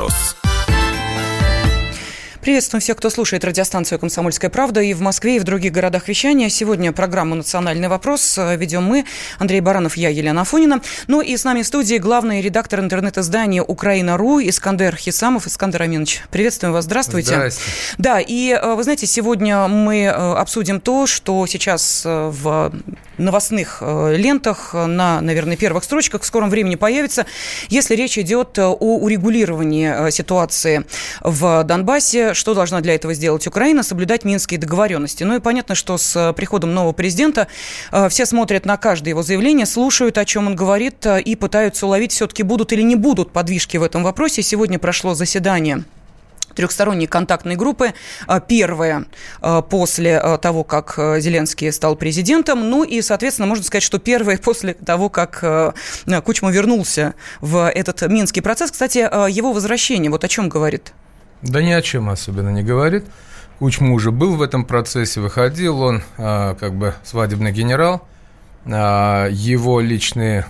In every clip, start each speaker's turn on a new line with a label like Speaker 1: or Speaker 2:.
Speaker 1: вопрос».
Speaker 2: Приветствуем всех, кто слушает радиостанцию «Комсомольская правда» и в Москве, и в других городах вещания. Сегодня программу «Национальный вопрос» ведем мы, Андрей Баранов, я, Елена Афонина. Ну и с нами в студии главный редактор интернет-издания «Украина.ру» Искандер Хисамов. Искандер Аминович, приветствуем вас, здравствуйте.
Speaker 3: Здравствуйте.
Speaker 2: Да, и вы знаете, сегодня мы обсудим то, что сейчас в новостных лентах на, наверное, первых строчках в скором времени появится, если речь идет о урегулировании ситуации в Донбассе. Что должна для этого сделать Украина? Соблюдать минские договоренности. Ну и понятно, что с приходом нового президента все смотрят на каждое его заявление, слушают, о чем он говорит, и пытаются уловить, все-таки будут или не будут подвижки в этом вопросе. Сегодня прошло заседание трехсторонней контактной группы, первая после того, как Зеленский стал президентом, ну и, соответственно, можно сказать, что первая после того, как Кучма вернулся в этот минский процесс. Кстати, его возвращение, вот о чем говорит?
Speaker 3: Да ни о чем особенно не говорит. Кучма уже был в этом процессе, выходил, он как бы свадебный генерал, его личные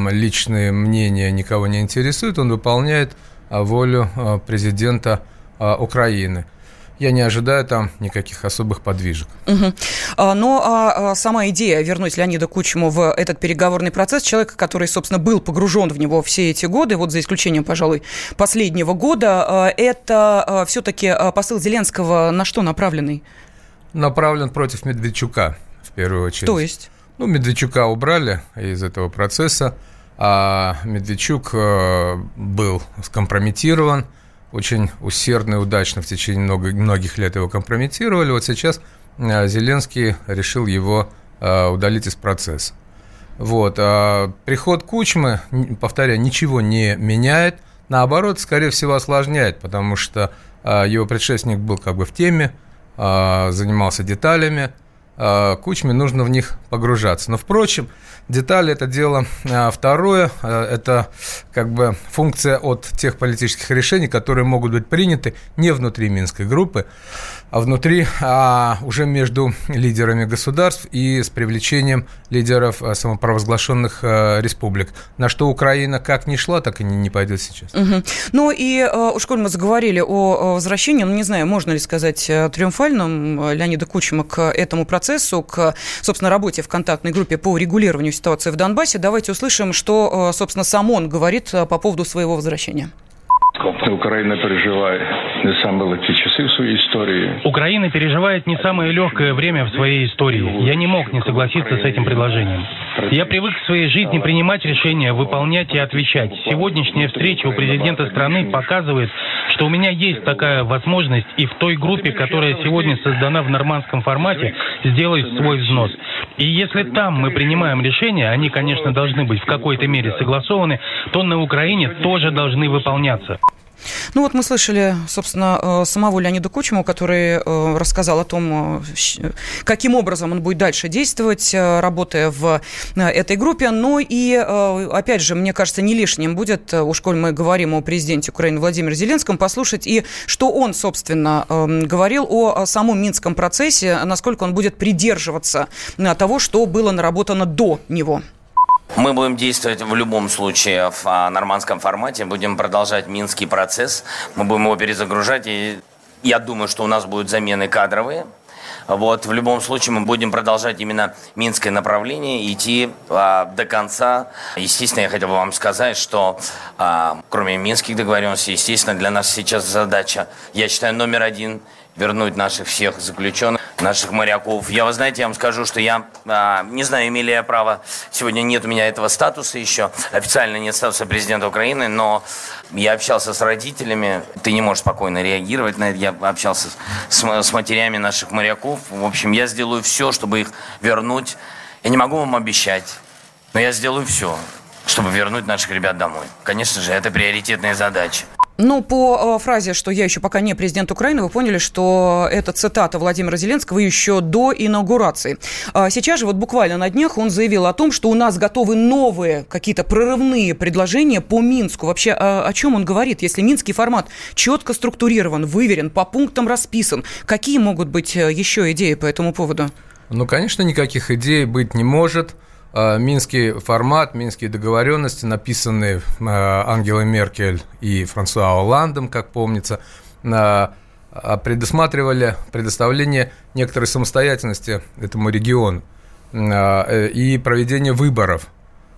Speaker 3: мнения никого не интересуют, он выполняет волю президента Украины. Я не ожидаю там никаких особых подвижек.
Speaker 2: Угу. Но сама идея вернуть Леонида Кучму в этот переговорный процесс, человека, который, собственно, был погружен в него все эти годы, вот за исключением, пожалуй, последнего года, это все-таки посыл Зеленского на что направленный? Направлен
Speaker 3: против Медведчука, в первую очередь.
Speaker 2: То есть?
Speaker 3: Медведчука убрали из этого процесса, а Медведчук был скомпрометирован, очень усердно и удачно в течение многих лет его компрометировали. Вот сейчас Зеленский решил его удалить из процесса. Вот. Приход Кучмы, повторяю, ничего не меняет. Наоборот, скорее всего, осложняет, потому что его предшественник был как бы в теме, занимался деталями. Кучме нужно в них погружаться. Но, впрочем, детали – это дело второе. Это как бы функция от тех политических решений, которые могут быть приняты не внутри Минской группы, а внутри, уже между лидерами государств и с привлечением лидеров самопровозглашенных республик. На что Украина как ни шла, так и не пойдет сейчас.
Speaker 2: Угу. Ну и уж коль мы заговорили о возвращении, не знаю, можно ли сказать триумфальном Леонида Кучма к этому процессу, к, собственно, работе в контактной группе по регулированию ситуации в Донбассе. Давайте услышим, что, собственно, сам он говорит по поводу своего возвращения.
Speaker 4: Украина переживает не самые легкие часы в своей истории.
Speaker 5: Украина переживает не самое легкое время в своей истории. Я не мог не согласиться с этим предложением. Я привык в своей жизни принимать решения, выполнять и отвечать. Сегодняшняя встреча у президента страны показывает, что у меня есть такая возможность и в той группе, которая сегодня создана в нормандском формате, сделать свой взнос. И если там мы принимаем решения, они, конечно, должны быть в какой-то мере согласованы, то на Украине тоже должны выполняться.
Speaker 2: Ну вот мы слышали, собственно, самого Леонида Кучму, который рассказал о том, каким образом он будет дальше действовать, работая в этой группе. Но и, опять же, мне кажется, не лишним будет, уж коль мы говорим о президенте Украины Владимире Зеленском, послушать и что он, собственно, говорил о самом Минском процессе, насколько он будет придерживаться того, что было наработано до него.
Speaker 6: Мы будем действовать в любом случае в нормандском формате, будем продолжать Минский процесс, мы будем его перезагружать, и я думаю, что у нас будут замены кадровые. Вот, в любом случае мы будем продолжать именно минское направление, идти до конца. Естественно, я хотел бы вам сказать, что кроме минских договоренностей, естественно, для нас сейчас задача, я считаю, номер один – вернуть наших всех заключенных, наших моряков. Вы знаете, я вам скажу, что я не знаю, имели я право, сегодня нет у меня этого статуса еще, официально нет статуса президента Украины, но я общался с родителями, ты не можешь спокойно реагировать на это, я общался с матерями наших моряков, в общем, я сделаю все, чтобы их вернуть. Я не могу вам обещать, но я сделаю все, чтобы вернуть наших ребят домой. Конечно же, это приоритетная задача.
Speaker 2: Ну, по фразе, что я еще пока не президент Украины, вы поняли, что это цитата Владимира Зеленского еще до инаугурации. Сейчас же вот буквально на днях он заявил о том, что у нас готовы новые какие-то прорывные предложения по Минску. Вообще, о чем он говорит? Если минский формат четко структурирован, выверен, по пунктам расписан, какие могут быть еще идеи по этому поводу?
Speaker 3: Ну, конечно, никаких идей быть не может. Минский формат, минские договоренности, написанные Ангелой Меркель и Франсуа Олландом, как помнится, предусматривали предоставление некоторой самостоятельности этому региону и проведение выборов.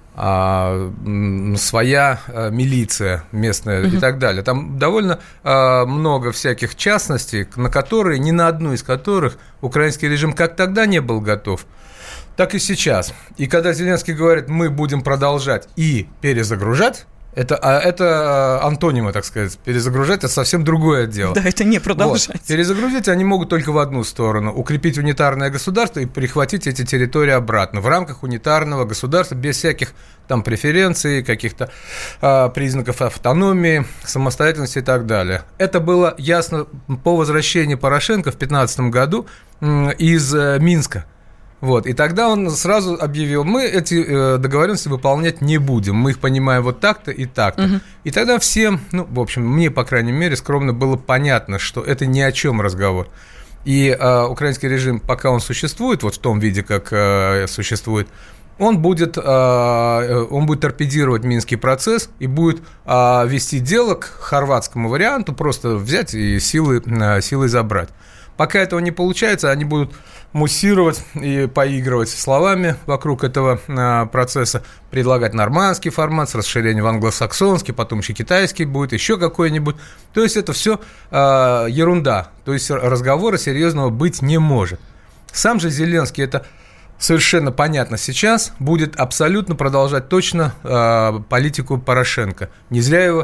Speaker 3: Своя милиция местная и так далее. Там довольно много всяких частностей, на которые, ни на одну из которых украинский режим как тогда не был готов, так и сейчас. И когда Зеленский говорит, мы будем продолжать и перезагружать, это антонимы, так сказать. Перезагружать – это совсем другое дело.
Speaker 2: Да, это не продолжать.
Speaker 3: Вот. Перезагрузить они могут только в одну сторону – укрепить унитарное государство и перехватить эти территории обратно в рамках унитарного государства, без всяких там преференций, каких-то признаков автономии, самостоятельности и так далее. Это было ясно по возвращении Порошенко в 2015 году из Минска. Вот, и тогда он сразу объявил, мы эти договоренности выполнять не будем, мы их понимаем вот так-то и так-то. И тогда всем, в общем, мне, по крайней мере, скромно было понятно, что это ни о чем разговор. И украинский режим, пока он существует, вот в том виде, как существует, он будет торпедировать Минский процесс и будет вести дело к хорватскому варианту, просто взять и силой забрать. Пока этого не получается, они будут муссировать и поигрывать словами вокруг этого процесса, предлагать нормандский формат с расширением в англосаксонский, потом еще китайский будет, еще какой-нибудь. То есть это все ерунда, то есть разговора серьезного быть не может. Сам же Зеленский, это совершенно понятно сейчас, будет абсолютно продолжать точно политику Порошенко. Не зря его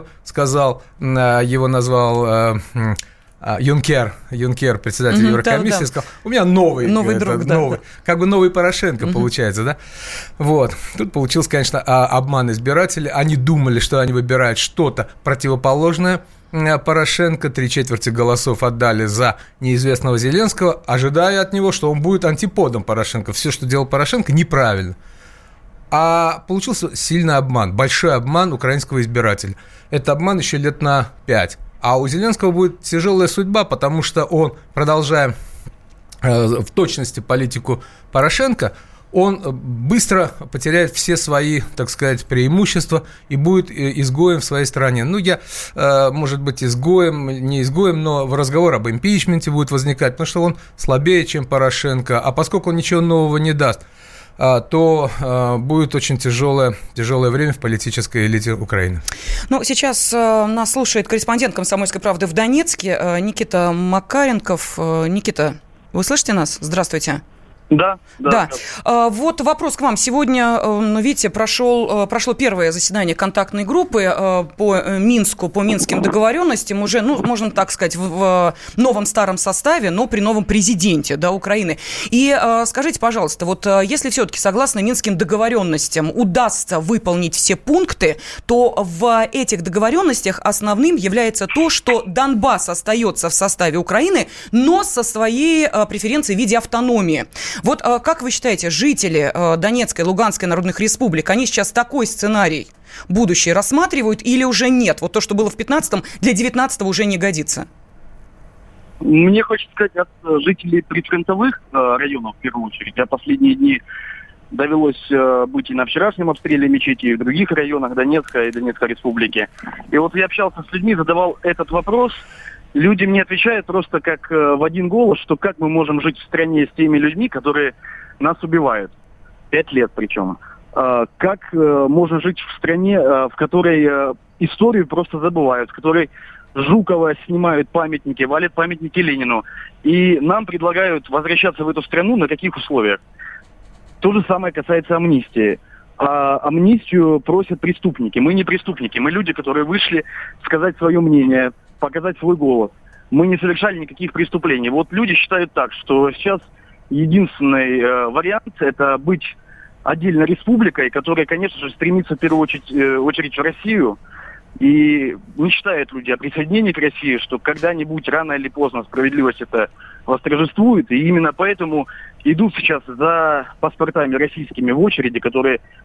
Speaker 3: назвал... Юнкер, председатель Еврокомиссии, сказал, у меня новый друг, новый, как бы новый Порошенко получается, да? Вот. Тут получился, конечно, обман избирателей. Они думали, что они выбирают что-то противоположное Порошенко. 3/4 голосов отдали за неизвестного Зеленского, ожидая от него, что он будет антиподом Порошенко. Все, что делал Порошенко, неправильно. А получился сильный обман, большой обман украинского избирателя. Это обман еще лет на 5. А у Зеленского будет тяжелая судьба, потому что он, продолжая в точности политику Порошенко, он быстро потеряет все свои, так сказать, преимущества и будет изгоем в своей стране. Я, может быть, изгоем, не изгоем, но разговор об импичменте будет возникать, потому что он слабее, чем Порошенко, а поскольку он ничего нового не даст, то будет очень тяжелое время в политической элите Украины.
Speaker 2: Сейчас нас слушает корреспондент «Комсомольской правды» в Донецке Никита Макаренков. Никита, вы слышите нас? Здравствуйте.
Speaker 1: Да.
Speaker 2: Вот вопрос к вам. Сегодня, видите, прошло первое заседание контактной группы по минским договоренностям, уже, можно так сказать, в новом старом составе, но при новом президенте, Украины. И скажите, пожалуйста, вот если все-таки согласно минским договоренностям удастся выполнить все пункты, то в этих договоренностях основным является то, что Донбасс остается в составе Украины, но со своей преференцией в виде автономии. Вот как вы считаете, жители Донецкой и Луганской народных республик, они сейчас такой сценарий будущее рассматривают или уже нет? Вот то, что было в 15-м, для 19-го уже не годится.
Speaker 1: Мне хочется сказать от жителей прифронтовых районов, в первую очередь. Последние дни довелось быть и на вчерашнем обстреле мечети, и в других районах Донецка и Донецкой республики. И вот я общался с людьми, задавал этот вопрос. Люди мне отвечают просто как в один голос, что как мы можем жить в стране с теми людьми, которые нас убивают. 5 лет причем. Как можно жить в стране, в которой историю просто забывают, в которой Жукова снимают памятники, валят памятники Ленину. И нам предлагают возвращаться в эту страну на каких условиях? То же самое касается амнистии. Амнистию просят преступники. Мы не преступники, мы люди, которые вышли сказать свое мнение, показать свой голос. Мы не совершали никаких преступлений. Вот люди считают так, что сейчас единственный вариант – это быть отдельной республикой, которая, конечно же, стремится в первую очередь в Россию. И мечтают люди о присоединении к России, что когда-нибудь, рано или поздно, справедливость это восторжествует. И именно поэтому идут сейчас за паспортами российскими в очереди, которые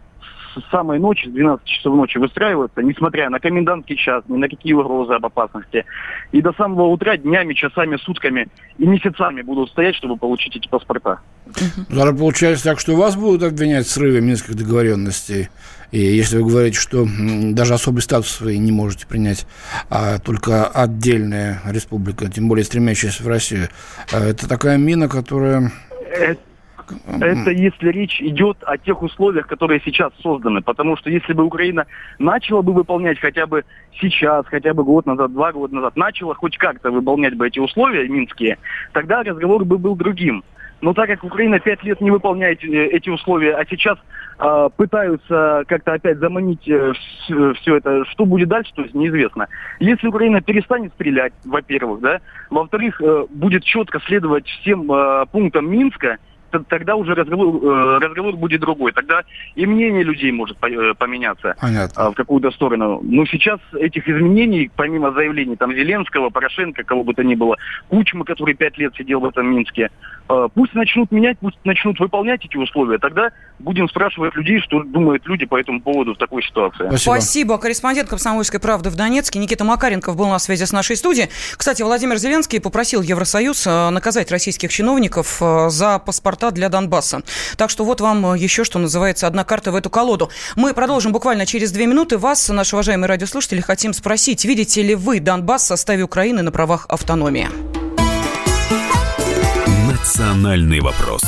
Speaker 1: с самой ночи, с 12 часов ночи выстраиваются, несмотря на комендантский час, ни на какие угрозы об опасности. И до самого утра днями, часами, сутками и месяцами будут стоять, чтобы получить эти паспорта.
Speaker 7: Зараз получается так, что вас будут обвинять в срыве минских договоренностей. И если вы говорите, что даже особый статус вы не можете принять, а только отдельная республика, тем более стремящаяся в Россию, это такая мина, которая...
Speaker 1: Это если речь идет о тех условиях, которые сейчас созданы. Потому что если бы Украина начала бы выполнять хотя бы сейчас, хотя бы год назад, 2 года назад, начала хоть как-то выполнять бы эти условия минские, тогда разговор бы был другим. Но так как Украина 5 лет не выполняет эти условия, а сейчас пытаются как-то опять заманить все это, что будет дальше, то есть неизвестно. Если Украина перестанет стрелять, во-первых, да, во-вторых, будет четко следовать всем пунктам Минска, тогда уже разговор будет другой. Тогда и мнение людей может поменяться.
Speaker 7: Понятно.
Speaker 1: В какую-то сторону. Но сейчас этих изменений, помимо заявлений там Зеленского, Порошенко, кого бы то ни было, Кучмы, который 5 лет сидел в этом Минске, пусть начнут менять, пусть начнут выполнять эти условия. Тогда будем спрашивать людей, что думают люди по этому поводу в такой ситуации.
Speaker 2: Спасибо. Корреспондент «Комсомольской правды» в Донецке Никита Макаренков был на связи с нашей студией. Кстати, Владимир Зеленский попросил Евросоюз наказать российских чиновников за паспорта для Донбасса. Так что вот вам еще, что называется, одна карта в эту колоду. Мы продолжим буквально через 2 минуты. Вас, наши уважаемые радиослушатели, хотим спросить, видите ли вы Донбасс в составе Украины на правах автономии?
Speaker 8: Национальный вопрос.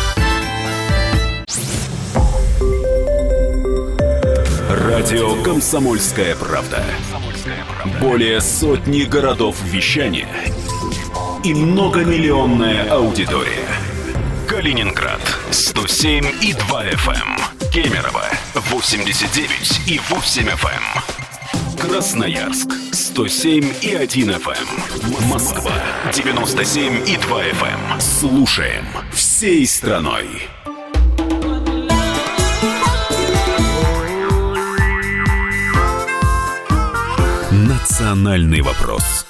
Speaker 8: Радио «Комсомольская правда». Более сотни городов вещания и многомиллионная аудитория. Калининград 107,2 FM. Кемерово 89,8 FM. Красноярск 107,1 FM. Москва 97,2 FM. Слушаем всей страной. Национальный вопрос.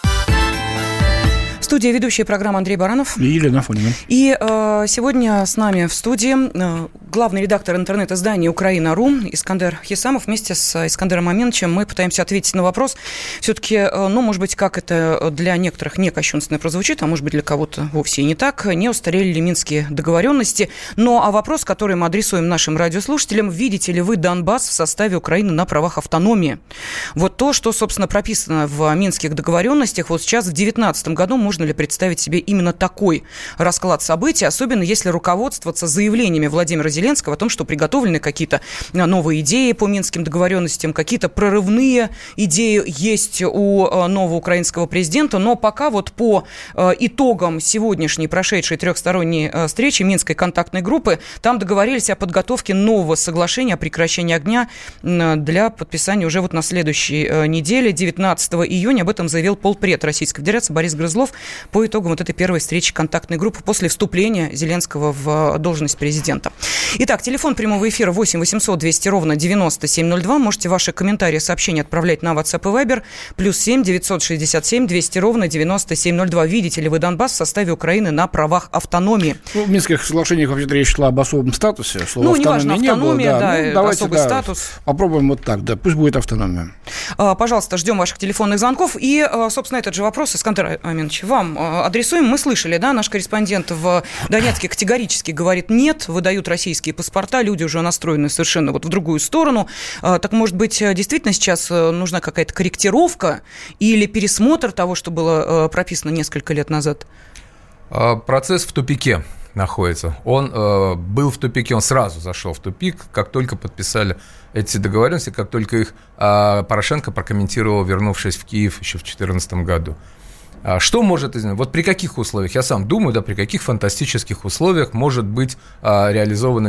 Speaker 2: Студия, ведущая программы Андрей Баранов.
Speaker 7: И Елена Афонина.
Speaker 2: И сегодня с нами в студии главный редактор интернет-издания «Украина.ру» Искандер Хисамов. Вместе с Искандером Аменовичем мы пытаемся ответить на вопрос. Все-таки, может быть, как это для некоторых не кощунственно прозвучит, а может быть, для кого-то вовсе и не так, не устарели ли минские договоренности. А вопрос, который мы адресуем нашим радиослушателям: видите ли вы Донбасс в составе Украины на правах автономии? Вот то, что, собственно, прописано в минских договоренностях, вот сейчас в 2019 году можно ли представить себе именно такой расклад событий, особенно если руководствоваться заявлениями Владимира Зеленского о том, что приготовлены какие-то новые идеи по минским договоренностям, какие-то прорывные идеи есть у нового украинского президента, но пока вот по итогам сегодняшней прошедшей трехсторонней встречи Минской контактной группы, там договорились о подготовке нового соглашения о прекращении огня для подписания уже вот на следующей неделе, 19 июня. Об этом заявил полпред Российской Федерации Борис Грызлов по итогам вот этой первой встречи контактной группы после вступления Зеленского в должность президента. Итак, телефон прямого эфира 8 800 200 ровно 9702. Можете ваши комментарии, сообщения отправлять на WhatsApp и Viber. +7 967 200 ровно 9702. Видите ли вы Донбасс в составе Украины на правах автономии?
Speaker 7: В Минских соглашениях вообще речь шла об особом статусе. Слова
Speaker 2: неважно, автономия,
Speaker 7: не было, давайте,
Speaker 2: особый статус.
Speaker 7: Попробуем вот так, пусть будет автономия.
Speaker 2: Пожалуйста, ждем ваших телефонных звонков. И, собственно, этот же вопрос, Искандер Аменович, вам адресуем. Мы слышали, наш корреспондент в Донецке категорически говорит: нет, выдают российские паспорта, люди уже настроены совершенно вот в другую сторону. Так, может быть, действительно сейчас нужна какая-то корректировка или пересмотр того, что было прописано несколько лет назад?
Speaker 3: Процесс в тупике находится. Он был в тупике, он сразу зашел в тупик, как только подписали эти договоренности, как только их Порошенко прокомментировал, вернувшись в Киев еще в 2014 году. Что может измениться? Вот при каких условиях, я сам думаю, при каких фантастических условиях может быть реализован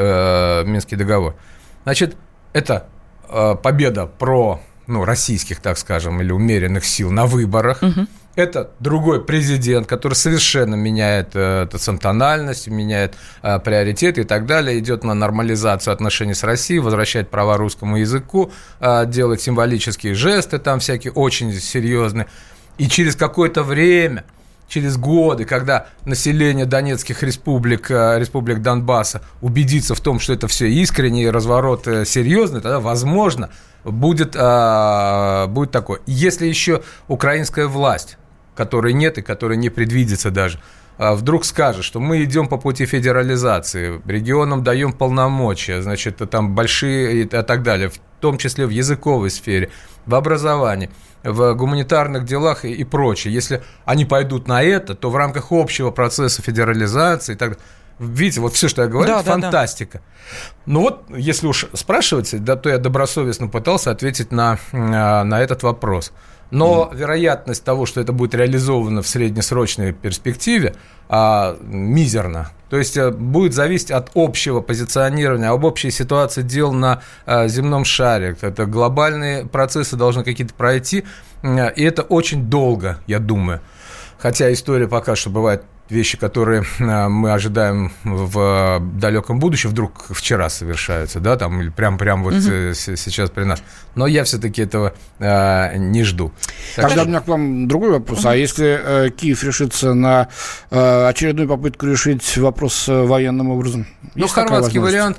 Speaker 3: Минский договор. Значит, это победа российских, так скажем, или умеренных сил на выборах. Угу. Это другой президент, который совершенно меняет тональность, меняет приоритеты и так далее, идет на нормализацию отношений с Россией, возвращает права русскому языку, делает символические жесты там всякие очень серьезные. И через какое-то время через годы, когда население Донецких республик Донбасса убедится в том, что это все искренне и разворот серьезный, тогда, возможно, будет такое. Если еще украинская власть, которой нет и которой не предвидится даже, вдруг скажет, что мы идем по пути федерализации, регионам даем полномочия, значит, там большие и так далее, в том числе в языковой сфере, в образовании, в гуманитарных делах и прочее. Если они пойдут на это, то в рамках общего процесса федерализации и так далее. Видите, вот все, что я говорю, фантастика. Да. Ну вот, если уж спрашивать, то я добросовестно пытался ответить на этот вопрос. Но вероятность того, что это будет реализовано в среднесрочной перспективе, мизерна. То есть будет зависеть от общего позиционирования, об общей ситуации дел на земном шаре. Это глобальные процессы должны какие-то пройти, и это очень долго, я думаю. Хотя история пока что бывает вещи, которые мы ожидаем в далеком будущем, вдруг вчера совершаются, да, там, или прям вот сейчас при нас. Но я все-таки этого не жду.
Speaker 7: Тогда у меня к вам другой вопрос. А если Киев решится на очередную попытку решить вопрос военным образом?
Speaker 3: Ну, хорватский вариант.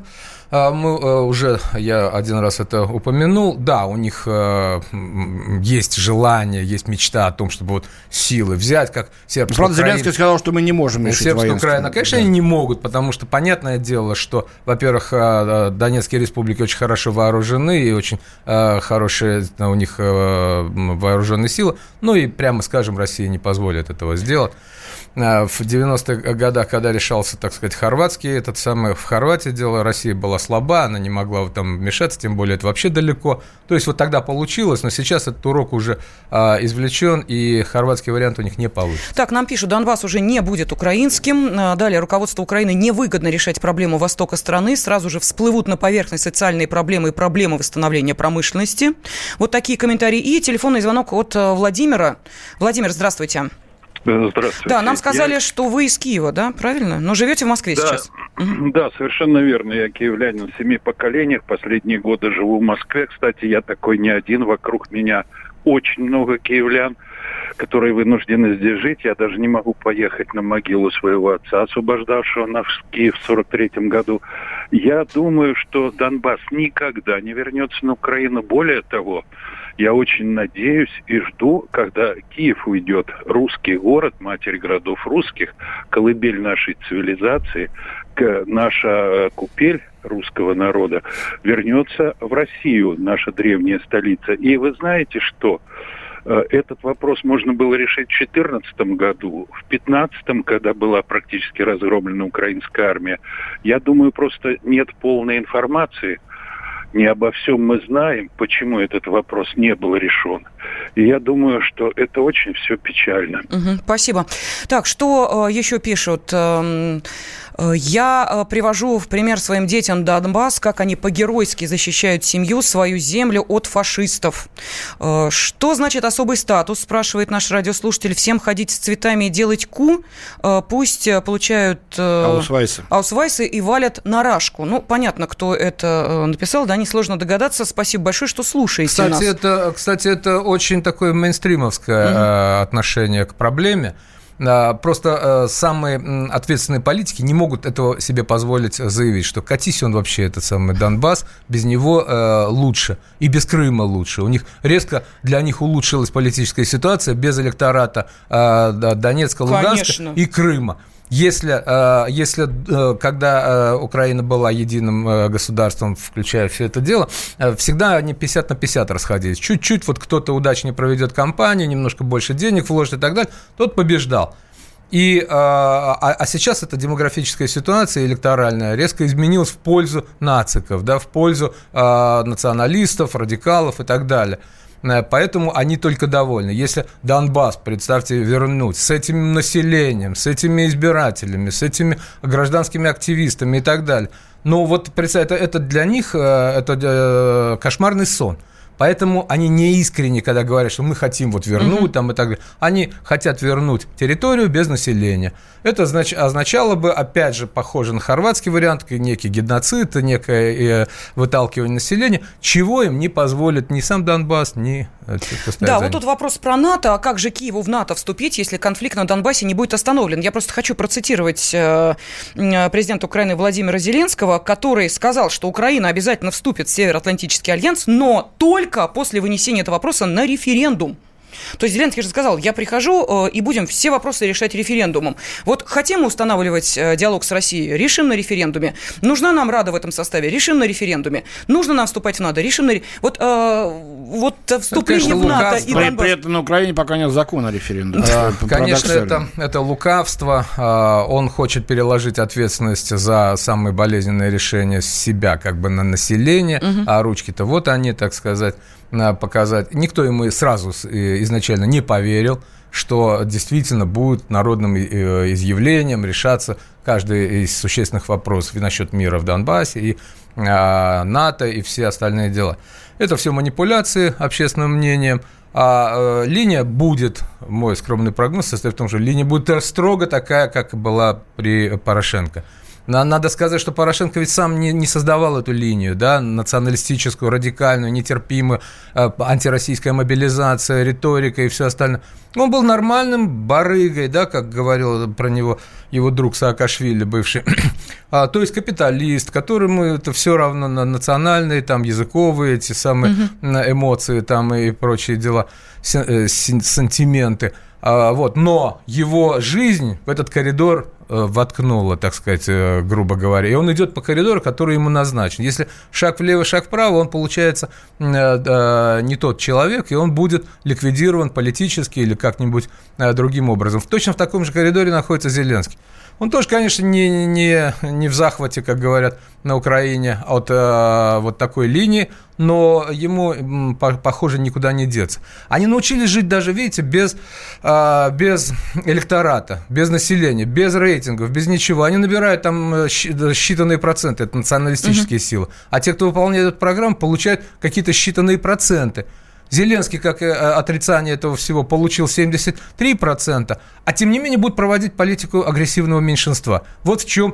Speaker 3: Я один раз это упомянул, да, у них есть желание, есть мечта о том, чтобы вот силы взять, как сербская
Speaker 7: Украина. Правда, Зеленский сказал, что мы не можем решить
Speaker 3: сербская Украина. Конечно, они не могут, потому что понятное дело, что, во-первых, Донецкие республики очень хорошо вооружены, и очень хорошие у них вооруженные силы, ну и, прямо скажем, Россия не позволит этого сделать. В 90-х годах, когда решался, так сказать, в Хорватии дело, Россия была слаба, она не могла там вмешаться, тем более это вообще далеко. То есть вот тогда получилось, но сейчас этот урок уже извлечен, и хорватский вариант у них не получится.
Speaker 2: Так, нам пишут, Донбасс уже не будет украинским. Далее, руководству Украины невыгодно решать проблему востока страны. Сразу же всплывут на поверхность социальные проблемы и проблемы восстановления промышленности. Вот такие комментарии. И телефонный звонок от Владимира. Владимир, здравствуйте.
Speaker 9: Здравствуйте.
Speaker 2: Да, нам сказали, что вы из Киева, да, правильно? Но живете в Москве сейчас.
Speaker 9: Да, совершенно верно. Я киевлянин в 7 поколениях. Последние годы живу в Москве. Кстати, я такой не один. Вокруг меня очень много киевлян, которые вынуждены здесь жить. Я даже не могу поехать на могилу своего отца, освобождавшего наш Киев в 1943 году. Я думаю, что Донбасс никогда не вернется на Украину. Более того, я очень надеюсь и жду, когда Киев уйдет, русский город, матерь городов русских, колыбель нашей цивилизации, наша купель русского народа вернется в Россию, наша древняя столица. И вы знаете что? Этот вопрос можно было решить в 2014 году, в 2015, когда была практически разгромлена украинская армия. Я думаю, просто нет полной информации. Не обо всем мы знаем, почему этот вопрос не был решен. И я думаю, что это очень все печально.
Speaker 2: Спасибо. Так, что еще пишут? Я привожу в пример своим детям Донбасс, как они по-геройски защищают семью, свою землю от фашистов. Что значит особый статус, спрашивает наш радиослушатель. Всем ходить с цветами и делать пусть получают аусвайсы и валят на рашку. Ну, понятно, кто это написал, да, несложно догадаться. Спасибо большое, что слушаете нас.
Speaker 3: Кстати, это очень такое мейнстримовское отношение к проблеме. Просто самые ответственные политики не могут этого себе позволить заявить, что катись он вообще, этот самый Донбасс, без него лучше, и без Крыма лучше. У них резко для них улучшилась политическая ситуация без электората Донецка, Луганска и Крыма. Если когда Украина была единым государством, включая все это дело, всегда они 50 на 50 расходились. Чуть-чуть вот кто-то удачнее проведет кампанию, немножко больше денег вложит и так далее, тот побеждал. А сейчас эта демографическая ситуация электоральная резко изменилась в пользу нациков, да, в пользу националистов, радикалов и так далее. Поэтому они только довольны. Если Донбасс, представьте, вернуть с этим населением, с этими избирателями, с этими гражданскими активистами и так далее. Но вот представьте, это для них это кошмарный сон. Поэтому они не искренне, когда говорят, что мы хотим вот вернуть там и так далее. Они хотят вернуть территорию без населения. Это означало бы, опять же, похоже на хорватский вариант, некий геноцид, некое выталкивание населения, чего им не позволит ни сам Донбасс, ни те, кто стоит за ним.
Speaker 2: Вот тут вопрос про НАТО. А как же Киеву в НАТО вступить, если конфликт на Донбассе не будет остановлен? Я просто хочу процитировать президента Украины Владимира Зеленского, который сказал, что Украина обязательно вступит в Североатлантический альянс, но только после вынесения этого вопроса на референдум. То есть Зеленский же сказал, я прихожу и будем все вопросы решать референдумом. Вот хотим устанавливать диалог с Россией, решим на референдуме. Нужна нам Рада в этом составе, решим на референдуме. Нужно нам вступать в НАТО, решим на вот вступление в НАТО и Донбасс.
Speaker 7: При этом на Украине пока нет закона о референдуме.
Speaker 3: Конечно, это лукавство. Он хочет переложить ответственность за самые болезненные решения с себя как бы на население, а ручки-то вот они, так сказать, показать. Никто ему сразу изначально не поверил, что действительно будет народным изъявлением решаться каждый из существенных вопросов и насчет мира в Донбассе, и НАТО, и все остальные дела. Это все манипуляции общественным мнением. А линия будет, мой скромный прогноз состоит в том, что линия будет строго такая, как и была при Порошенко. Надо сказать, что Порошенко ведь сам не создавал эту линию, да, националистическую, радикальную, нетерпимую, антироссийская мобилизация, риторика и все остальное. Он был нормальным барыгой, да, как говорил про него его друг Саакашвили, бывший, то есть капиталист, которому это все равно на национальные, там, языковые, эти самые эмоции там, и прочие дела, сантименты. Вот. Но его жизнь в этот коридор воткнула, так сказать, грубо говоря. И он идет по коридору, который ему назначен. Если шаг влево, шаг вправо, он получается не тот человек, и он будет ликвидирован политически или как-нибудь другим образом. Точно в таком же коридоре находится Зеленский. Он тоже, конечно, не в захвате, как говорят на Украине, от вот такой линии, но ему, похоже, никуда не деться. Они научились жить даже, видите, без электората, без населения, без рейтингов, без ничего. Они набирают там считанные проценты, это националистические силы. А те, кто выполняет эту программу, получают какие-то считанные проценты. Зеленский, как отрицание этого всего, получил 73%, а тем не менее будет проводить политику агрессивного меньшинства. Вот в чем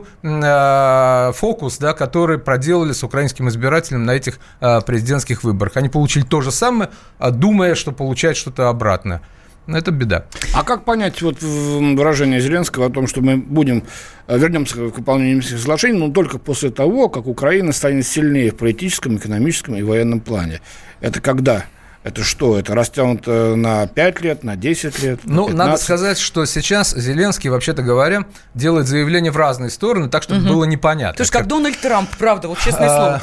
Speaker 3: фокус, да, который проделали с украинским избирателем на этих президентских выборах. Они получили то же самое, думая, что получают что-то обратное. Это беда.
Speaker 7: А как понять вот выражение Зеленского о том, что мы вернемся к выполнению Минских соглашений, но только после того, как Украина станет сильнее в политическом, экономическом и военном плане? Это когда? Это что? Это растянуто на 5 лет, на 10 лет? На 15?
Speaker 3: Надо сказать, что сейчас Зеленский, вообще-то говоря, делает заявления в разные стороны, так, чтобы было непонятно.
Speaker 2: То есть, как Дональд Трамп, правда, вот честное слово.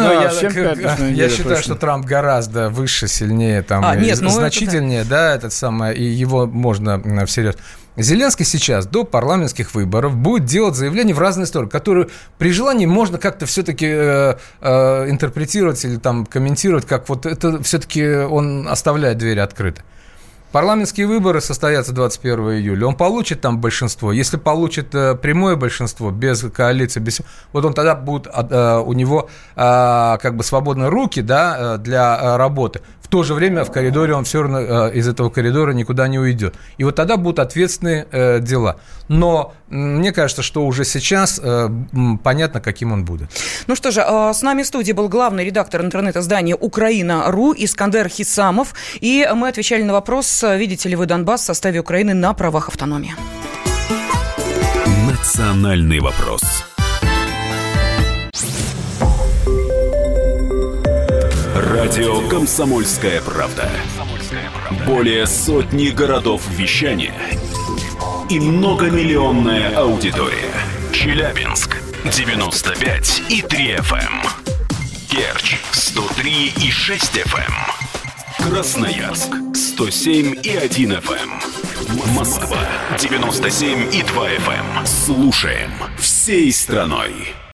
Speaker 3: Я считаю, что Трамп гораздо выше, сильнее, значительнее, да, этот самый, и его можно всерьез. Зеленский сейчас до парламентских выборов будет делать заявления в разные стороны, которые при желании можно как-то все-таки интерпретировать или там комментировать, как вот это все-таки он оставляет двери открыты. Парламентские выборы состоятся 21 июля. Он получит там большинство. Если получит прямое большинство, без коалиции, вот он тогда будет, у него как бы свободные руки, да, для работы. В то же время в коридоре он все равно из этого коридора никуда не уйдет. И вот тогда будут ответственные дела. Но мне кажется, что уже сейчас понятно, каким он будет.
Speaker 2: Ну что же, с нами в студии был главный редактор интернет-издания «Украина.ру» Искандер Хисамов. И мы отвечали на вопрос, видите ли вы Донбасс в составе Украины на правах автономии.
Speaker 8: Национальный вопрос. Радио «Комсомольская правда». Более сотни городов вещания и многомиллионная аудитория. Челябинск 95,3 FM. Керчь 103,6 FM. Красноярск 107,1 FM. Москва 97,2 FM. Слушаем всей страной.